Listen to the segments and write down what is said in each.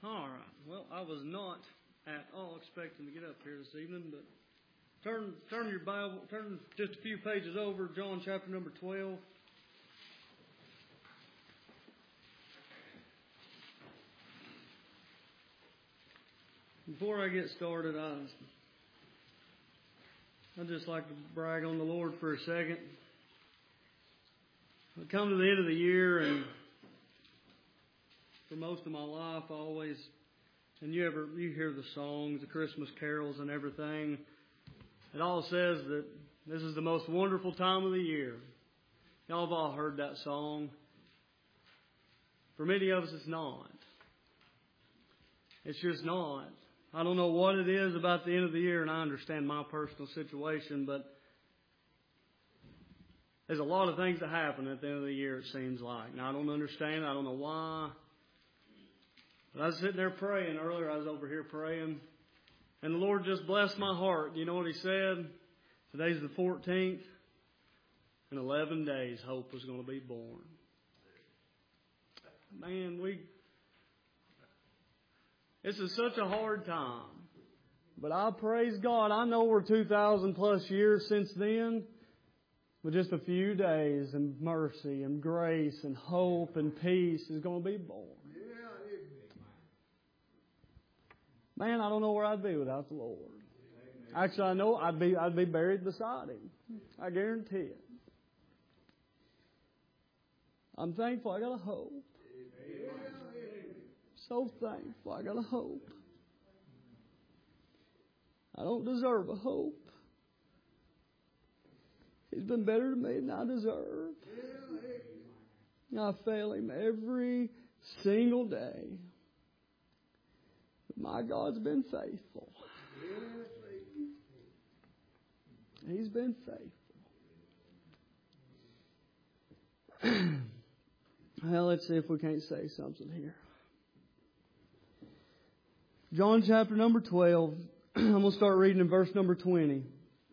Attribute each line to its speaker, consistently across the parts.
Speaker 1: All right. Well, I was not at all expecting to get up here this evening, but turn your Bible, turn just a few pages over, John chapter number 12. Before I get started, I'd just like to brag on the Lord for a second. I come to the end of the year, and for most of my life, I always, and you hear the songs, the Christmas carols and everything. It all says that this is the most wonderful time of the year. Y'all have all heard that song. For many of us, it's not. It's just not. I don't know what it is about the end of the year, and I understand my personal situation, but there's a lot of things that happen at the end of the year, it seems like. Now, I don't understand. I don't know why. But I was sitting there praying earlier. I was over here praying, and the Lord just blessed my heart. You know what He said? Today's the 14th. In 11 days, hope was going to be born. Man, this is such a hard time. But I praise God. I know we're 2,000 plus years since then. But just a few days, and mercy and grace and hope and peace is going to be born. Man, I don't know where I'd be without the Lord. Actually, I know I'd be buried beside Him. I guarantee it. I'm thankful I got a hope. So thankful I got a hope. I don't deserve a hope. He's been better to me than I deserve. I fail Him every single day. But my God's been faithful. He's been faithful. Well, let's see if we can't say something here. John chapter number 12. I'm going to start reading in verse number 20.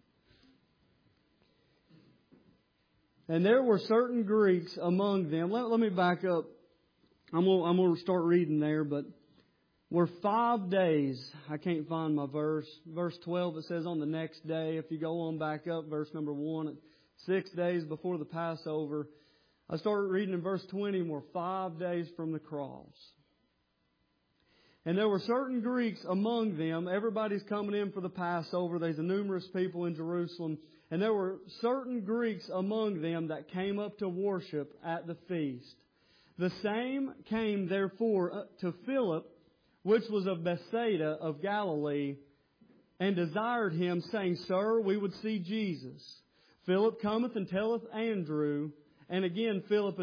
Speaker 1: And there were certain Greeks among them. Let me back up. I'm going to start reading there, but were 5 days. I can't find my verse. Verse 12, it says on the next day. If you go on back up, verse number 1, 6 days before the Passover. I started reading in verse 20, and we're 5 days from the cross. And there were certain Greeks among them. Everybody's coming in for the Passover. There's a numerous people in Jerusalem. And there were certain Greeks among them that came up to worship at the feast. The same came therefore to Philip, which was of Bethsaida of Galilee, and desired him, saying, Sir, we would see Jesus. Philip cometh and telleth Andrew. And again,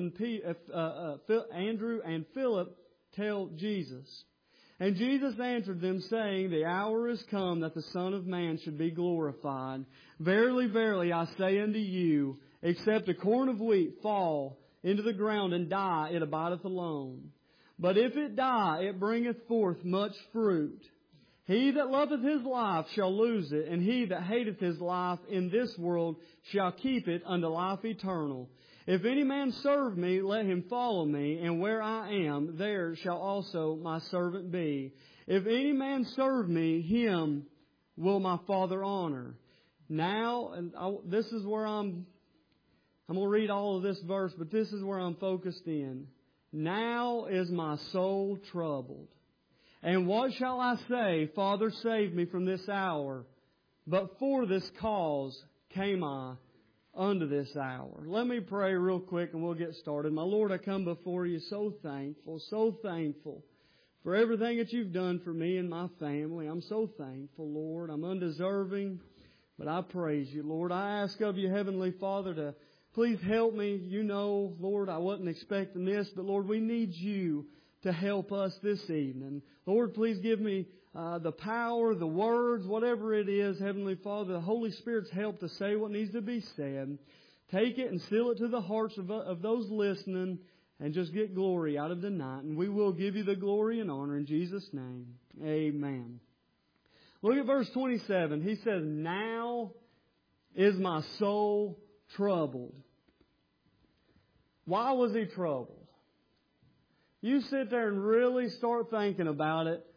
Speaker 1: Andrew and Philip tell Jesus. And Jesus answered them, saying, The hour is come that the Son of Man should be glorified. Verily, verily, I say unto you, except a corn of wheat fall into the ground and die, it abideth alone. But if it die, it bringeth forth much fruit. He that loveth his life shall lose it, and he that hateth his life in this world shall keep it unto life eternal. If any man serve me, let him follow me, and where I am, there shall also my servant be. If any man serve me, him will my Father honor. Now, this is where I'm going to read all of this verse, but this is where I'm focused in. Now is my soul troubled. And what shall I say? Father, save me from this hour. But for this cause came I unto this hour. Let me pray real quick and we'll get started. My Lord, I come before you so thankful for everything that you've done for me and my family. I'm so thankful, Lord. I'm undeserving, but I praise you, Lord. I ask of you, Heavenly Father, to please help me. You know, Lord, I wasn't expecting this, but Lord, we need you to help us this evening. Lord, please give me the power, the words, whatever it is, Heavenly Father, the Holy Spirit's help to say what needs to be said. Take it and seal it to the hearts of those listening and just get glory out of the night. And we will give you the glory and honor in Jesus' name. Amen. Look at verse 27. He says, Now is my soul troubled. Why was he troubled? you sit there and really start thinking about it,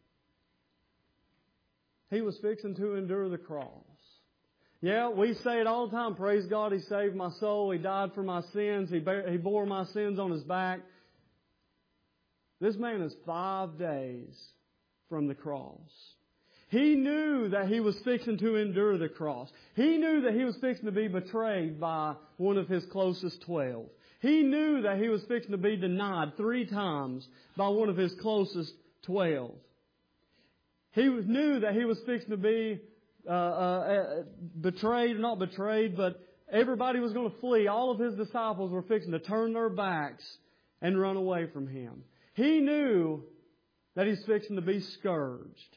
Speaker 1: He was fixing to endure the cross. Yeah, we say it all the time. Praise God, He saved my soul. He died for my sins. He bore my sins on His back. This man is 5 days from the cross. He knew that He was fixing to endure the cross. He knew that He was fixing to be betrayed by one of His closest 12. He knew that He was fixing to be denied 3 times by one of His closest 12. He knew that He was fixing to be betrayed, not betrayed, but everybody was going to flee. All of His disciples were fixing to turn their backs and run away from Him. He knew that He's fixing to be scourged.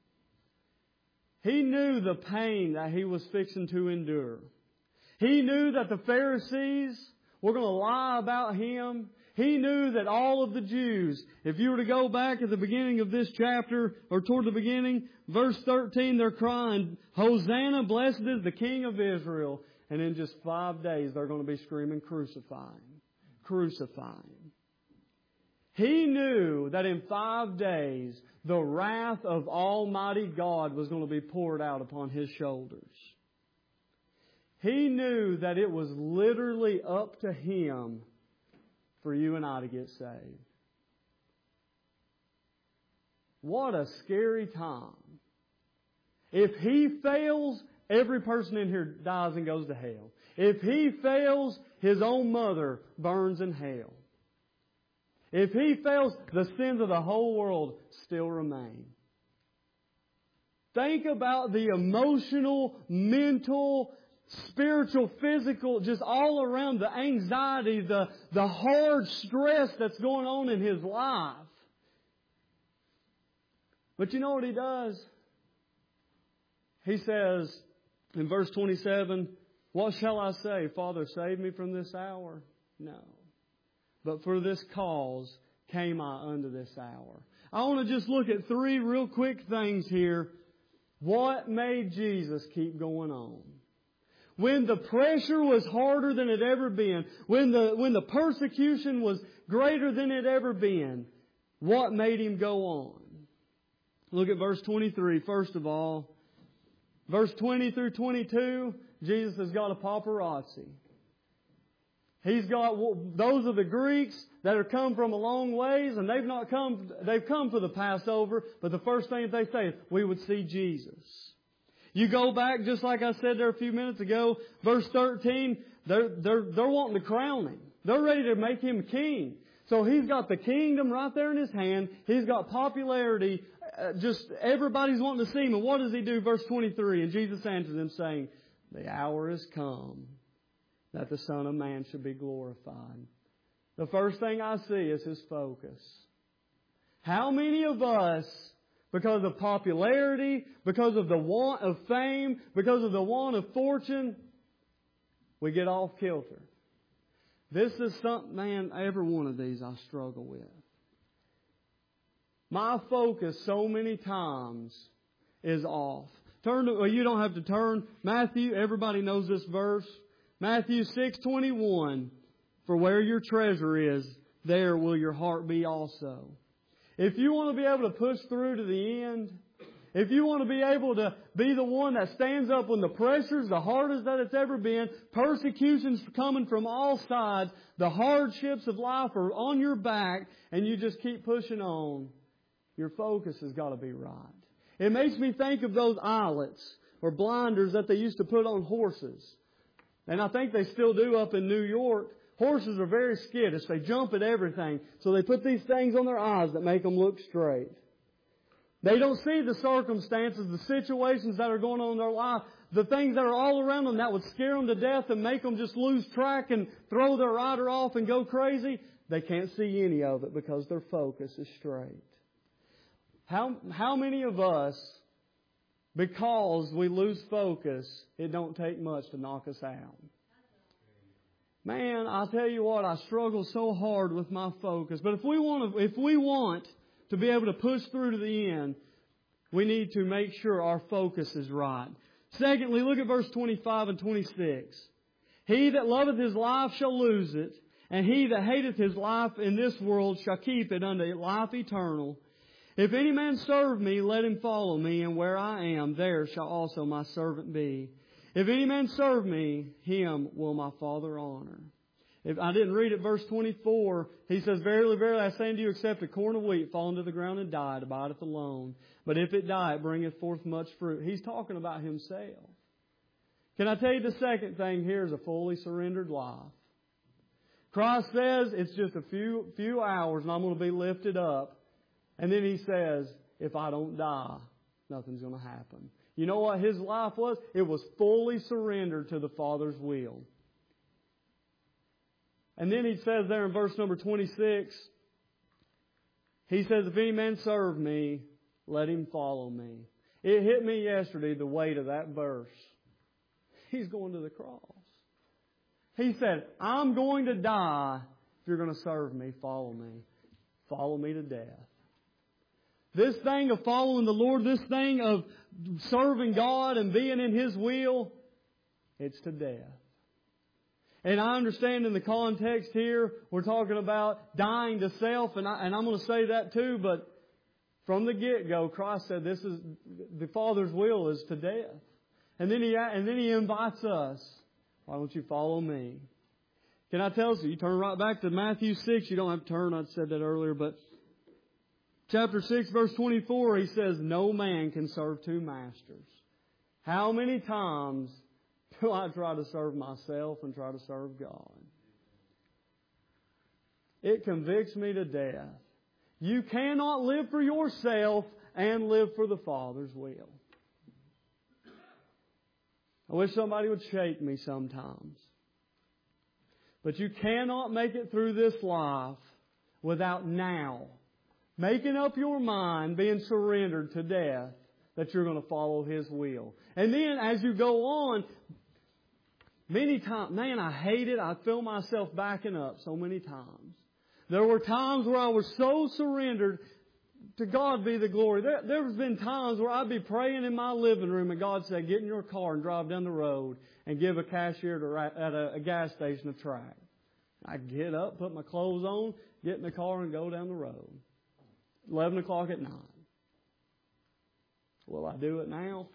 Speaker 1: He knew the pain that He was fixing to endure. He knew that the Pharisees were going to lie about Him. He knew that all of the Jews, if you were to go back at the beginning of this chapter, or toward the beginning, verse 13, they're crying, Hosanna, blessed is the King of Israel. And in just 5 days, they're going to be screaming, crucify Him, crucify Him. He knew that in 5 days, the wrath of Almighty God was going to be poured out upon His shoulders. He knew that it was literally up to Him for you and I to get saved. What a scary time. If He fails, every person in here dies and goes to hell. If He fails, His own mother burns in hell. If He fails, the sins of the whole world still remain. Think about the emotional, mental, spiritual, physical, just all around, the anxiety, the hard stress that's going on in his life. But you know what He does? He says in verse 27, what shall I say? Father, save me from this hour? No. But for this cause came I unto this hour. I want to just look at 3 real quick things here. What made Jesus keep going on? When the pressure was harder than it ever been, when the persecution was greater than it ever been, what made Him go on? Look at verse 23 first of all. Verse 20 through 22, Jesus has got a paparazzi. He's got, those are the Greeks that have come from a long ways, and they've come for the Passover, but the first thing that they say is, we would see Jesus. You go back, just like I said there a few minutes ago, verse 13, they're wanting to crown Him. They're ready to make Him king. So He's got the kingdom right there in His hand. He's got popularity. Just everybody's wanting to see Him. And what does He do? Verse 23, and Jesus answered them saying, the hour is come that the Son of Man should be glorified. The first thing I see is His focus. How many of us, because of popularity, because of the want of fame, because of the want of fortune, we get off kilter? This is something, man, every one of these I struggle with. My focus so many times is off. You don't have to turn. Matthew, everybody knows this verse. Matthew 6:21. For where your treasure is, there will your heart be also. If you want to be able to push through to the end, if you want to be able to be the one that stands up when the pressure's the hardest that it's ever been, persecution's coming from all sides, the hardships of life are on your back, and you just keep pushing on, your focus has got to be right. It makes me think of those eyelets or blinders that they used to put on horses. And I think they still do up in New York. Horses are very skittish. They jump at everything. So they put these things on their eyes that make them look straight. They don't see the circumstances, the situations that are going on in their life, the things that are all around them that would scare them to death and make them just lose track and throw their rider off and go crazy. They can't see any of it because their focus is straight. How many of us, because we lose focus, it don't take much to knock us out? Man, I tell you what, I struggle so hard with my focus. But if we want to be able to push through to the end, we need to make sure our focus is right. Secondly, look at verse 25 and 26. He that loveth his life shall lose it, And he that hateth his life in this world shall keep it unto life eternal. If any man serve me, let him follow me, and where I am, there shall also my servant be. If any man serve me, him will my Father honor. If I didn't read it, verse 24, he says, Verily, verily, I say unto you, except a corn of wheat fall into the ground and die, it abideth alone. But if it die, it bringeth forth much fruit. He's talking about himself. Can I tell you the second thing here is a fully surrendered life. Christ says it's just a few hours and I'm going to be lifted up. And then He says, if I don't die, nothing's going to happen. You know what His life was? It was fully surrendered to the Father's will. And then He says there in verse number 26, He says, if any man serve me, let him follow me. It hit me yesterday, the weight of that verse. He's going to the cross. He said, I'm going to die. If you're going to serve me, follow me. Follow me to death. This thing of following the Lord, this thing of serving God and being in His will, it's to death. And I understand in the context here, we're talking about dying to self, and I'm going to say that too, but from the get-go, Christ said this is the Father's will is to death. And then He invites us, why don't you follow me? Can I tell you turn right back to Matthew 6, you don't have to turn, I said that earlier, but chapter 6, verse 24, He says, no man can serve two masters. How many times do I try to serve myself and try to serve God? It convicts me to death. You cannot live for yourself and live for the Father's will. I wish somebody would shake me sometimes. But you cannot make it through this life without now making up your mind, being surrendered to death, that you're going to follow His will. And then as you go on, many times, man, I hate it. I feel myself backing up so many times. There were times where I was so surrendered. To God be the glory. There's been times where I'd be praying in my living room and God said, get in your car and drive down the road and give a cashier at a gas station a tract. I'd get up, put my clothes on, get in the car and go down the road. 11 o'clock at night. Will I do it now?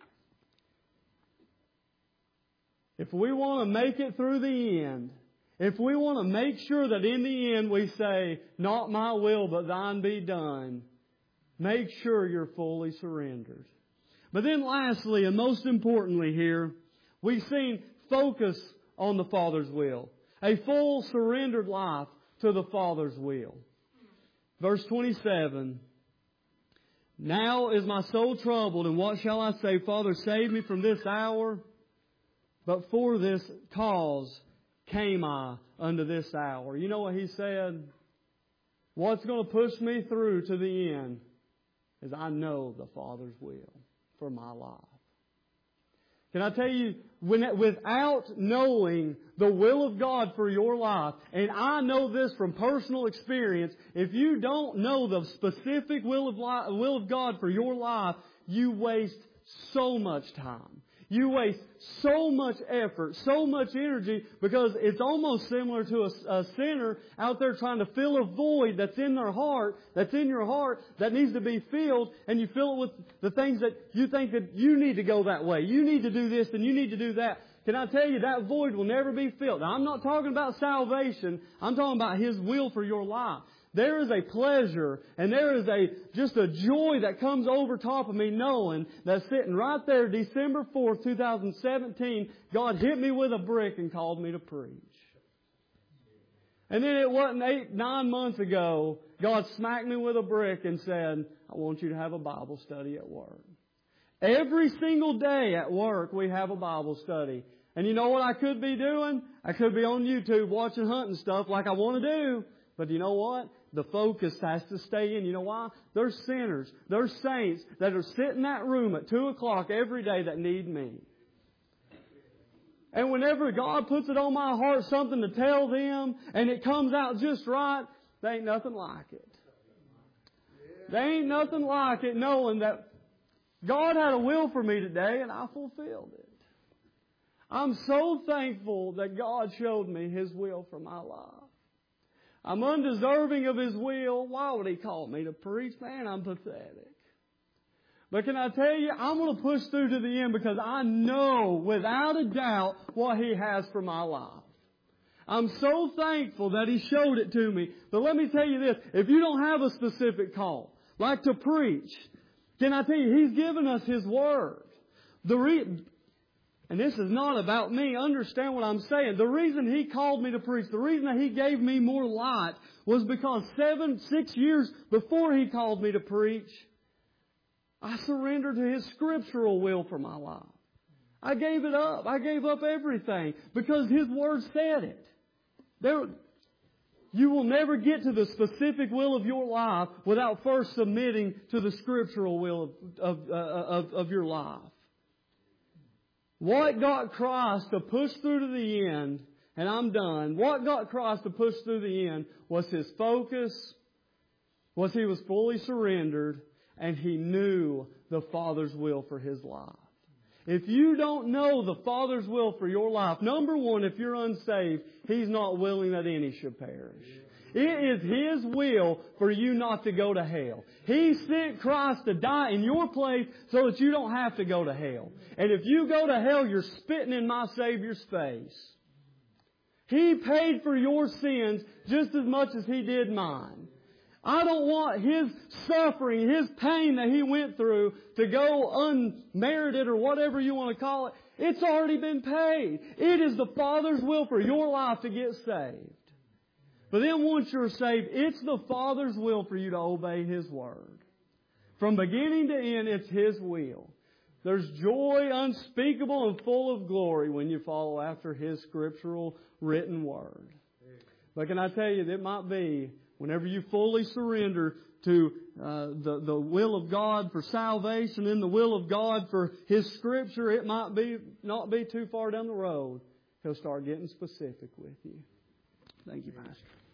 Speaker 1: If we want to make it through the end, if we want to make sure that in the end we say, not my will but thine be done, make sure you're fully surrendered. But then lastly, and most importantly here, we've seen focus on the Father's will. A full surrendered life to the Father's will. Verse 27. Now is my soul troubled, and what shall I say? Father, save me from this hour. But for this cause came I unto this hour. You know what He said? What's going to push me through to the end is I know the Father's will for my life. Can I tell you, without knowing the will of God for your life, and I know this from personal experience, if you don't know the specific will of God for your life, you waste so much time. You waste so much effort, so much energy, because it's almost similar to a sinner out there trying to fill a void that's in their heart, that's in your heart, that needs to be filled, and you fill it with the things that you think that you need to go that way. You need to do this and you need to do that. Can I tell you, that void will never be filled. Now, I'm not talking about salvation. I'm talking about His will for your life. There is a pleasure and there is just a joy that comes over top of me knowing that sitting right there December 4th, 2017, God hit me with a brick and called me to preach. And then it wasn't 8-9 months ago, God smacked me with a brick and said, I want you to have a Bible study at work. Every single day at work we have a Bible study. And you know what I could be doing? I could be on YouTube watching hunting stuff like I want to do. But you know what? The focus has to stay in. You know why? There's sinners, there's saints that are sitting in that room at 2 o'clock every day that need me. And whenever God puts it on my heart, something to tell them, and it comes out just right, there ain't nothing like it. There ain't nothing like it knowing that God had a will for me today and I fulfilled it. I'm so thankful that God showed me His will for my life. I'm undeserving of His will. Why would He call me to preach? Man, I'm pathetic. But can I tell you, I'm going to push through to the end because I know without a doubt what He has for my life. I'm so thankful that He showed it to me. But let me tell you this, if you don't have a specific call, like to preach, can I tell you, He's given us His Word. And this is not about me. Understand what I'm saying. The reason He called me to preach, the reason that He gave me more light was because 6 years before He called me to preach, I surrendered to His scriptural will for my life. I gave it up. I gave up everything because His Word said it. You will never get to the specific will of your life without first submitting to the scriptural will of your life. What got Christ to push through to the end, and I'm done, what got Christ to push through the end was His focus, was He was fully surrendered, and He knew the Father's will for His life. If you don't know the Father's will for your life, number one, if you're unsaved, He's not willing that any should perish. It is His will for you not to go to hell. He sent Christ to die in your place so that you don't have to go to hell. And if you go to hell, you're spitting in my Savior's face. He paid for your sins just as much as He did mine. I don't want His suffering, His pain that He went through to go unmerited or whatever you want to call it. It's already been paid. It is the Father's will for your life to get saved. But then once you're saved, it's the Father's will for you to obey His Word. From beginning to end, it's His will. There's joy unspeakable and full of glory when you follow after His scriptural written Word. But can I tell you, it might be whenever you fully surrender to the will of God for salvation and the will of God for His Scripture, it might not be too far down the road. He'll start getting specific with you. Thank you, Pastor.